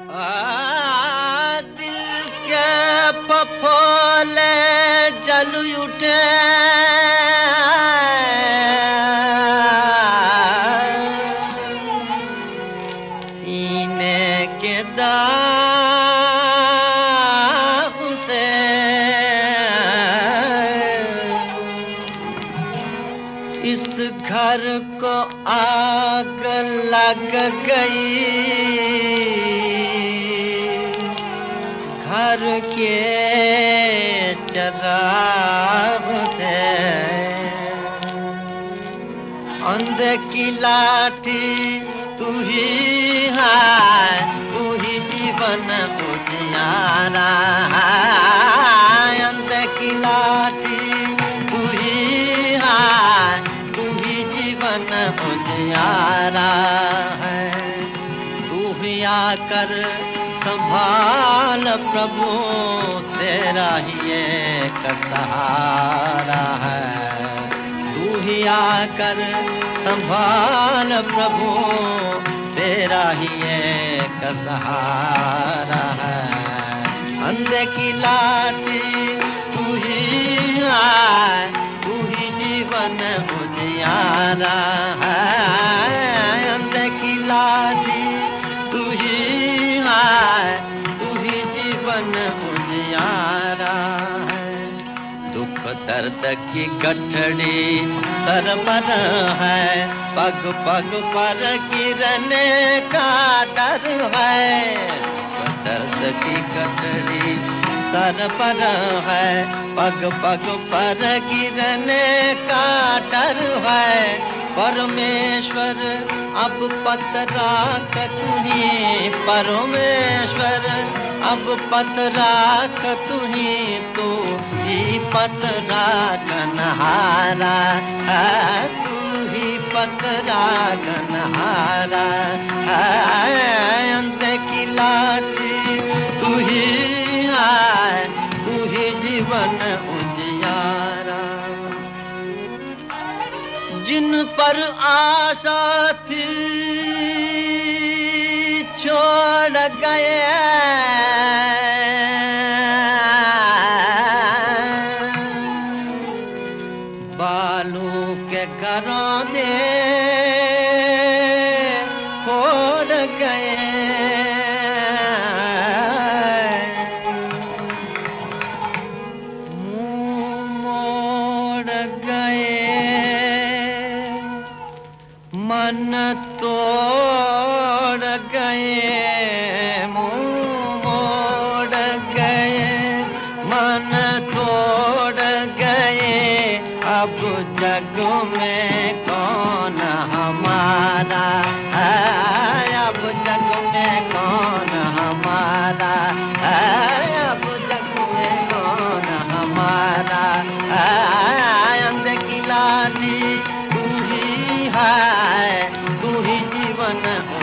दिल के फफोले जल उठे, सीने के दाग से इस घर को आग लग गई, घर के चराग से अंधे की लाठी तू ही है, तू ही जीवन उजियारा है। अंधे की लाठी तू ही है, तू ही जीवन उजियारा है। तू ही आकर संभाल प्रभु, तेरा ही एक सहारा है। तू ही आकर संभाल प्रभु, तेरा ही एक सहारा है। अंधे की लाठी तू ही है, तू ही जीवन उजियारा है। अंधे की लाठी तू ही है, तू ही जीवन उजियारा है। दुख दर्द की गठड़ी सर पर है, पग पग पर गिरने का डर है। दुख दर्द की गठड़ी सर पर है, पग पग पर गिरने का डर है। परमेश्वर अब पतराक तुही, परमेश्वर अब पतराक तुही, तू ही पतराकनहारा है। तू ही पतराकनहारा है। अंधे की लाठी तू ही है, तू ही जीवन उजियारा। जिन पर आशा थी छोड़ गए, बालू के घरों दे फोड़ गए। मुंह मोड़ गए, मन तोड़ गए। मुंह मोड़ गए, मन तोड़ गए। अब जग में कौन हमारा है, अब जग में कौन हमारा है, अब जग में कौन हमारा है। अंधे की लाठी तू ही है, तू ही जीवन